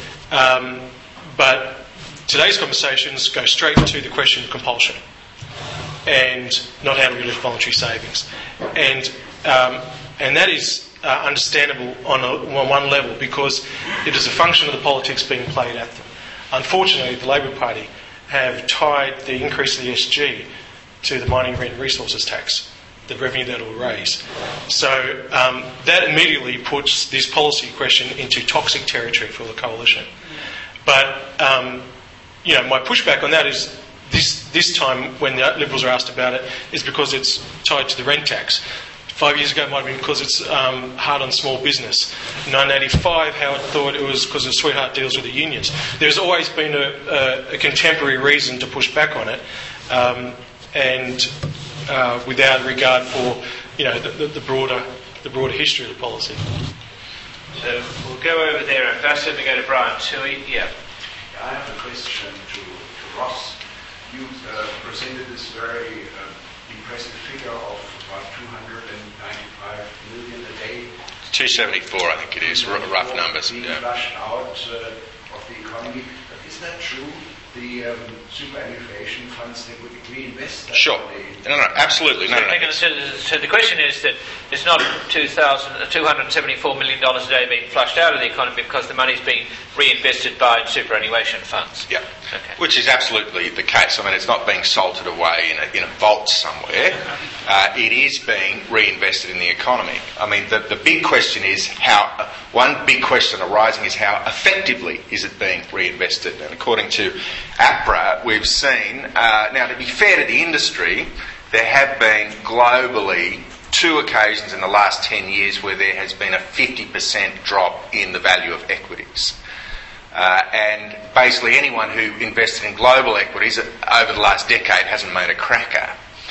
But today's conversations go straight to the question of compulsion and not how do we lift voluntary savings. And that is understandable on one level because it is a function of the politics being played at them. Unfortunately, the Labor Party have tied the increase of the SG to the mining rent and resources tax, the revenue that it will raise. So that immediately puts this policy question into toxic territory for the coalition. But my pushback on that is this time when the Liberals are asked about it is because it's tied to the rent tax. 5 years ago it might have been because it's hard on small business. In 1985, Howard thought it was because of sweetheart deals with the unions. There's always been a contemporary reason to push back on it, and without regard for the broader history of the policy. So we'll go over there and first let me go to Brian Toohey. Yeah. I have a question to Ross. You presented this very impressive figure of about 295 million a day. 274, I think it is, rough numbers. Being flushed out of the economy. But is that true? The superannuation funds, they would reinvest that Sure. money? No, absolutely. No. So the question is that it's not $274 million a day being flushed out of the economy because the money's being reinvested by superannuation funds. Yeah, okay. Which is absolutely the case. I mean, it's not being salted away in a vault somewhere. It is being reinvested in the economy. I mean, the big question is one big question arising is how effectively is it being reinvested? And according to APRA, we've seen, now to be fair to the industry, there have been globally 2 occasions in the last 10 years where there has been a 50% drop in the value of equities. And basically anyone who invested in global equities over the last decade hasn't made a cracker.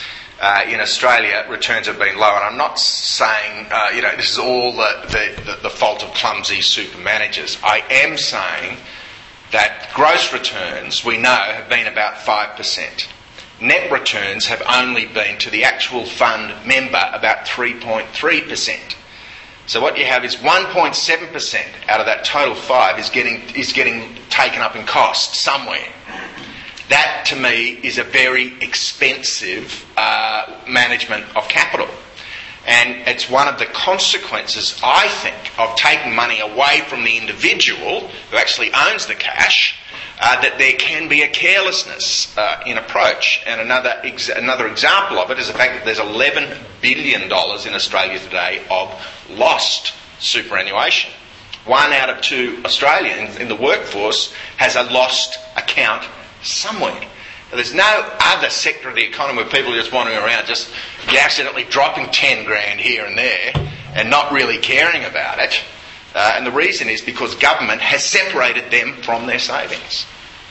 In Australia, returns have been low, and I'm not saying this is all the fault of clumsy super managers. I am saying that gross returns, we know, have been about 5%. Net returns have only been to the actual fund member about 3.3%. So what you have is 1.7% out of that total 5 is getting taken up in cost somewhere. That, to me, is a very expensive management of capital. And it's one of the consequences, I think, of taking money away from the individual who actually owns the cash, that there can be a carelessness in approach. And another example of it is the fact that there's $11 billion in Australia today of lost superannuation. 1 out of 2 Australians in the workforce has a lost account somewhere. There's no other sector of the economy where people are just wandering around, just accidentally dropping 10 grand here and there and not really caring about it. And the reason is because government has separated them from their savings.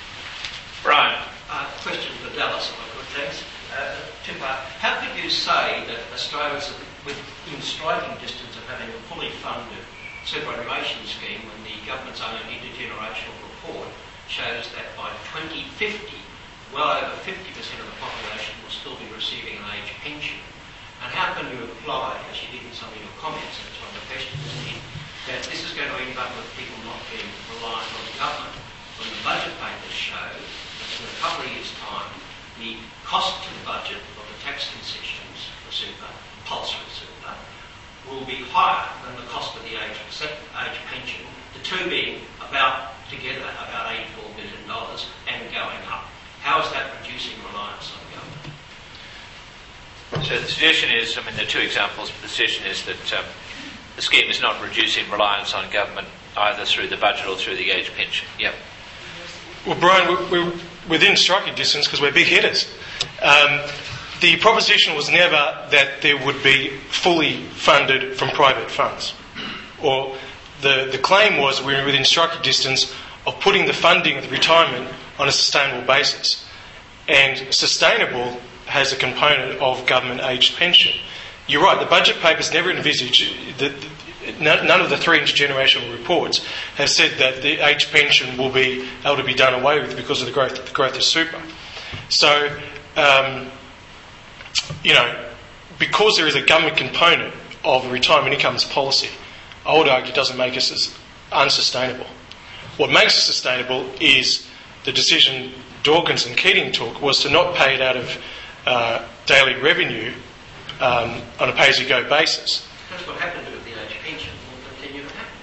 Brian. Question for Dallas, if I could, thanks. Two-part. How could you say that Australia is within striking distance of having a fully funded superannuation scheme when the government's own intergenerational report shows that by 2050, well over 50% of the population will still be receiving an age pension? And how can you apply, as you did in some of your comments, and it's one of the questions, that this is going to end up with people not being reliant on the government, when the budget papers show that in a couple of years' time, the cost to the budget of the tax concessions for super, compulsory super, will be higher than the cost of the age pension, the two being together about $84 billion and going up. How is that reducing reliance on government? So the suggestion is, there are 2 examples, but the suggestion is that the scheme is not reducing reliance on government either through the budget or through the age pension. Yep. Well, Brian, we're within striking distance because we're big hitters. The proposition was never that there would be fully funded from private funds. Or the claim was we're within striking distance of putting the funding of the retirement on a sustainable basis. And sustainable has a component of government-aged pension. You're right, the budget papers never envisage, none of the three intergenerational reports have said that the aged pension will be able to be done away with because of the growth of super. So, because there is a government component of retirement incomes policy, I would argue doesn't make us as unsustainable. What makes us sustainable is the decision Dawkins and Keating took was to not pay it out of daily revenue on a pay-as-you-go basis. That's what happened with the age pension. Will continue to happen.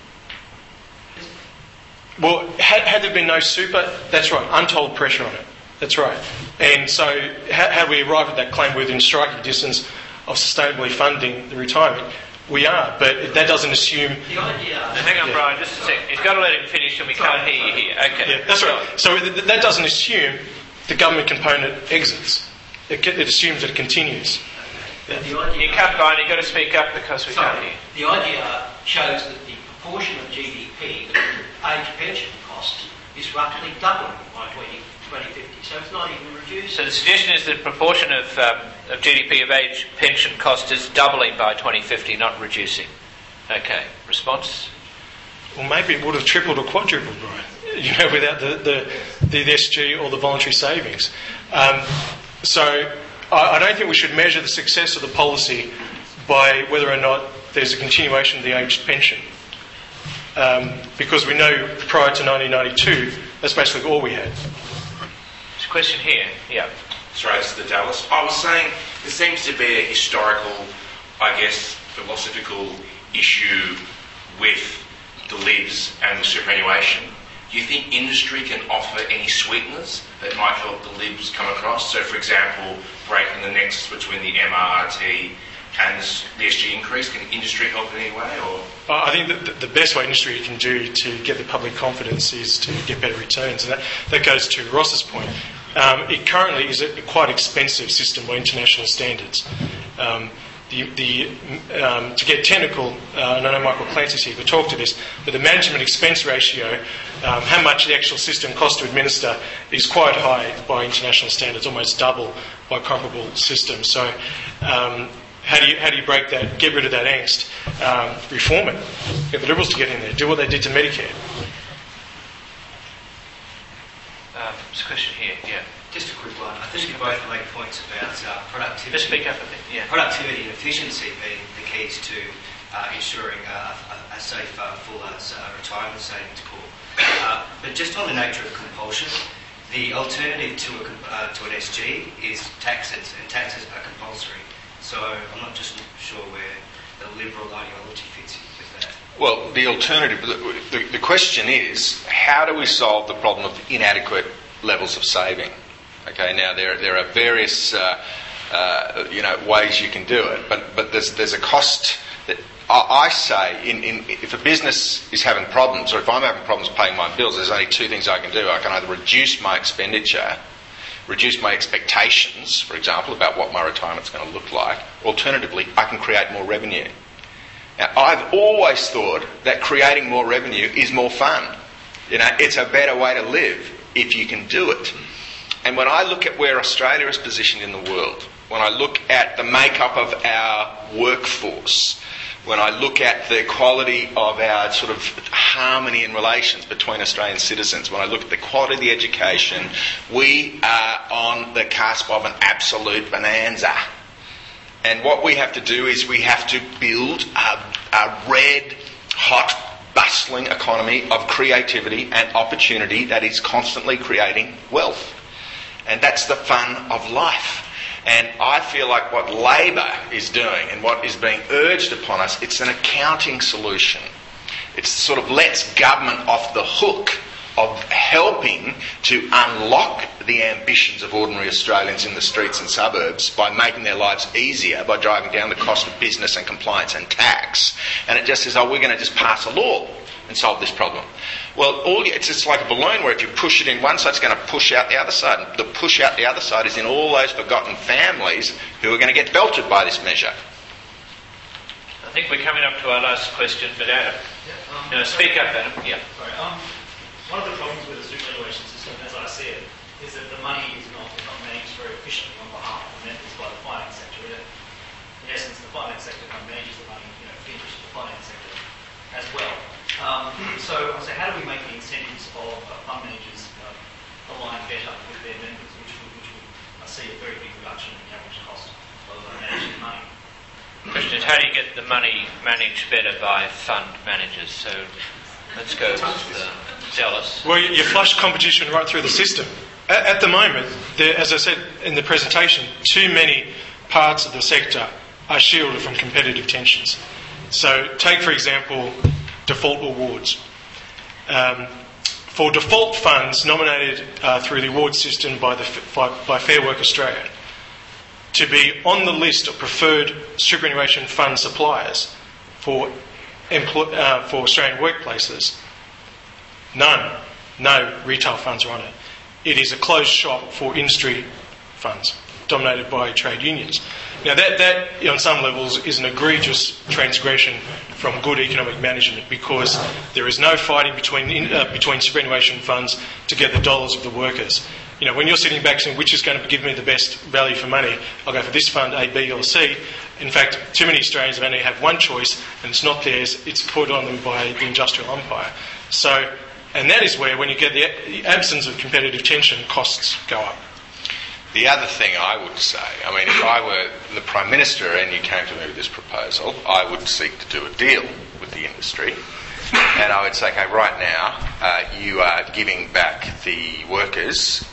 Well, had there been no super, that's right, untold pressure on it. That's right. And so how do we arrive at that claim within striking distance of sustainably funding the retirement? We are, but that doesn't assume... The idea... Now, hang on, Brian, just a second. You've got to let him finish and we can't hear you here. Okay. Yeah, that's right. So that doesn't assume the government component exits. It assumes that it continues. The idea, you can't, Brian, you've got to speak up because we can't hear. The idea shows that the proportion of GDP that age pension costs is roughly doubling by 2050, so it's not even reduced. So the suggestion is that the proportion of GDP of age pension cost is doubling by 2050, not reducing. Okay. Response? Well, maybe it would have tripled or quadrupled, Brian, without the SG or the voluntary savings. So I don't think we should measure the success of the policy by whether or not there's a continuation of the aged pension. Because we know prior to 1992, that's basically all we had. There's a question here. Yeah. Sorry, it's the Dallas. I was saying there seems to be a historical, philosophical issue with the LIBs and the superannuation. Do you think industry can offer any sweeteners that might help the LIBs come across? So, for example, breaking the nexus between the MRRT and the SG increase, can industry help in any way? Or I think that the best way industry can do to get the public confidence is to get better returns. And that goes to Ross's point. It currently is a quite expensive system by international standards. To get technical, and I know Michael Clancy's here to talk to this, but the management expense ratio, how much the actual system costs to administer, is quite high by international standards, almost double by comparable systems. So how do you break that, get rid of that angst, reform it, get the Liberals to get in there, do what they did to Medicare? There's a question here, yeah. Just a quick one. I think you both make points about productivity. Just speak up a bit, yeah. Productivity and efficiency being the keys to ensuring a safe, full retirement savings pool. But just on the nature of compulsion, the alternative to an SG is taxes, and taxes are compulsory. So I'm not just sure where the Liberal ideology fits in with that. well, the alternative, the question is, how do we solve the problem of inadequate levels of saving? Okay, now there are various ways you can do it, but there's a cost that I say if a business is having problems, or if I'm having problems paying my bills, there's only two things I can do. I can either reduce my expenditure, reduce my expectations, for example, about what my retirement's going to look like. Alternatively, I can create more revenue. Now, I've always thought that creating more revenue is more fun. It's a better way to live if you can do it. And when I look at where Australia is positioned in the world, when I look at the makeup of our workforce, when I look at the quality of our sort of harmony and relations between Australian citizens, when I look at the quality of the education, we are on the cusp of an absolute bonanza. And what we have to do is we have to build a red, hot, bustling economy of creativity and opportunity that is constantly creating wealth. And that's the fun of life. And I feel like what Labor is doing and what is being urged upon us, it's an accounting solution. It sort of lets government off the hook of helping to unlock the ambitions of ordinary Australians in the streets and suburbs by making their lives easier, by driving down the cost of business and compliance and tax. And it just says, we're going to just pass a law and solve this problem. Well, it's just like a balloon where if you push it in one side, it's going to push out the other side. And the push out the other side is in all those forgotten families who are going to get belted by this measure. I think we're coming up to our last question, but Adam. Speak up, Adam. Yeah. Sorry. One of the problems with the superannuation system, as I see it, is that the money is not managed very efficiently on behalf of the members by the finance sector. In essence, the finance sector manages the money, feeds the finance sector as well. So how do we make the incentives of fund managers align better with their members, which would see a very big reduction in the average cost of managing money? The question is, how do you get the money managed better by fund managers? So let's go with Dallas. Well, you flush competition right through the system. At the moment, as I said in the presentation, too many parts of the sector are shielded from competitive tensions. So take, for example, default awards. For default funds nominated through the award system by Fair Work Australia, to be on the list of preferred superannuation fund suppliers for Australian workplaces, no retail funds are on it. It is a closed shop for industry funds dominated by trade unions. Now that on some levels is an egregious transgression from good economic management, because there is no fighting between superannuation funds to get the dollars of the workers. When you're sitting back saying which is going to give me the best value for money, I'll go for this fund, A, B or C. In fact, too many Australians only have one choice, and it's not theirs, it's put on them by the industrial empire. And that is where, when you get the absence of competitive tension, costs go up. The other thing I would say, if I were the Prime Minister and you came to me with this proposal, I would seek to do a deal with the industry. And I would say, okay, right now, you are giving back the workers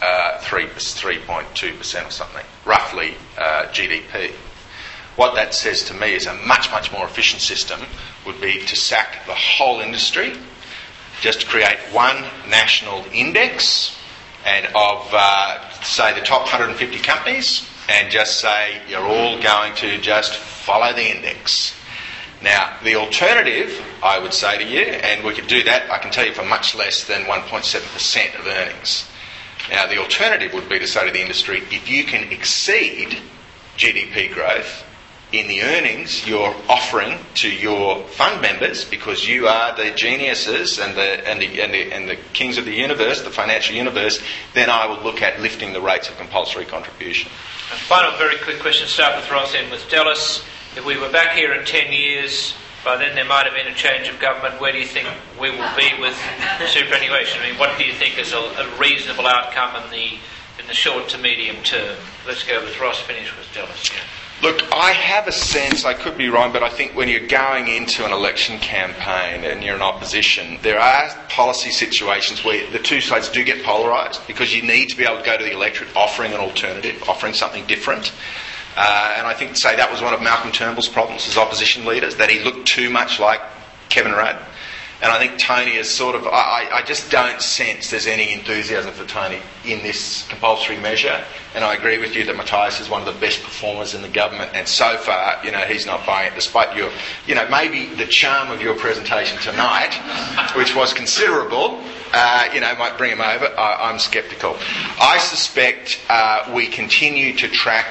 3.2% or something, roughly GDP. What that says to me is a much, much more efficient system would be to sack the whole industry, just to create one national index and of, say, the top 150 companies, and just say you're all going to just follow the index. Now, the alternative, I would say to you, and we could do that, I can tell you, for much less than 1.7% of earnings. Now, the alternative would be to say to the industry, if you can exceed GDP growth in the earnings you're offering to your fund members, because you are the geniuses and the kings of the universe, the financial universe, then I will look at lifting the rates of compulsory contribution. And final very quick question, start with Ross, end with Dallas. If we were back here in 10 years, by then there might have been a change of government. Where do you think we will be with superannuation? What do you think is a reasonable outcome in the short to medium term? Let's go with Ross, finish with Dallas. Yeah. Look, I have a sense, I could be wrong, but I think when you're going into an election campaign and you're in opposition, there are policy situations where the two sides do get polarised, because you need to be able to go to the electorate offering an alternative, offering something different. And I think, say, that was one of Malcolm Turnbull's problems as opposition leaders, that he looked too much like Kevin Rudd. And I think Tony is sort of... I just don't sense there's any enthusiasm for Tony in this compulsory measure. And I agree with you that Matthias is one of the best performers in the government. And so far, he's not buying it, despite your... maybe the charm of your presentation tonight, which was considerable, might bring him over. I'm sceptical. I suspect we continue to track...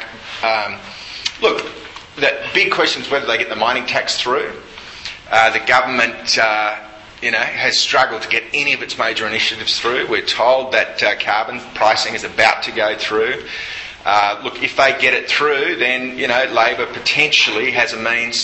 look, the big question is whether they get the mining tax through. The government... has struggled to get any of its major initiatives through. We're told that carbon pricing is about to go through. Look, if they get it through, then Labor potentially has a means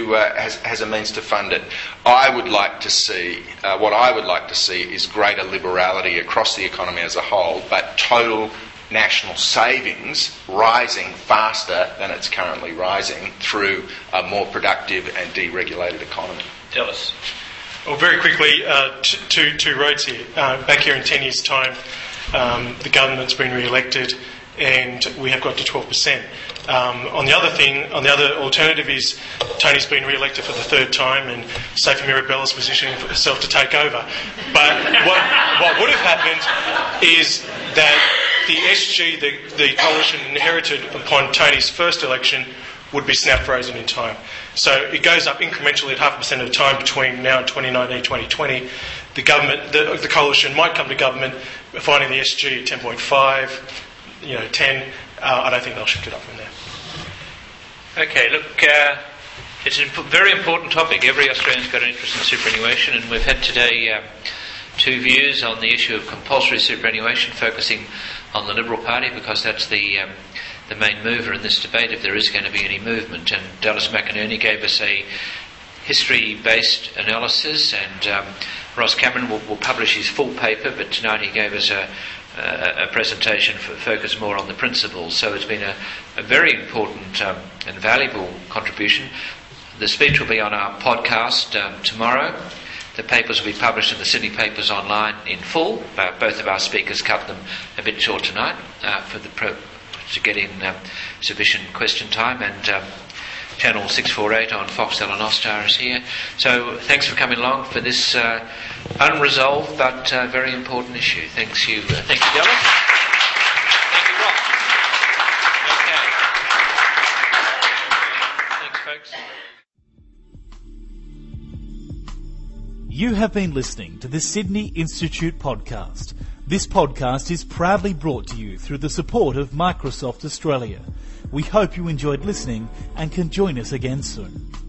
to fund it. I would like to see what I would like to see is greater liberality across the economy as a whole, but total national savings rising faster than it's currently rising through a more productive and deregulated economy. Tell us. Well, very quickly, two roads here. Back here in 10 years' time, the government's been re-elected. and we have got to 12%. On the other alternative is Tony's been re-elected for the third time, and Sophie Mirabella's positioning for herself to take over. But what would have happened is that the SG, the coalition inherited upon Tony's first election, would be snap frozen in time. So it goes up incrementally at 0.5% of the time between now and 2019, 2020. The government, the coalition might come to government finding the SG at 10.5, 10. I don't think they'll shift it up from there. Okay, look, it's a very important topic. Every Australian's got an interest in superannuation, and we've had today two views on the issue of compulsory superannuation, focusing on the Liberal Party because that's the main mover in this debate, if there is going to be any movement. And Dallas McInerney gave us a history-based analysis, and Ross Cameron will publish his full paper, but tonight he gave us a presentation focused more on the principles. So it's been a very important and valuable contribution. The speech will be on our podcast tomorrow. The papers will be published in the Sydney Papers online in full. Both of our speakers cut them a bit short tonight to get in sufficient question time, and Channel 648 on Foxtel and Austar is here. So thanks for coming along for this unresolved but very important issue. Thank you, Dallas. Thank you, Ross. Okay. Thanks, folks. You have been listening to the Sydney Institute podcast. This podcast is proudly brought to you through the support of Microsoft Australia. We hope you enjoyed listening and can join us again soon.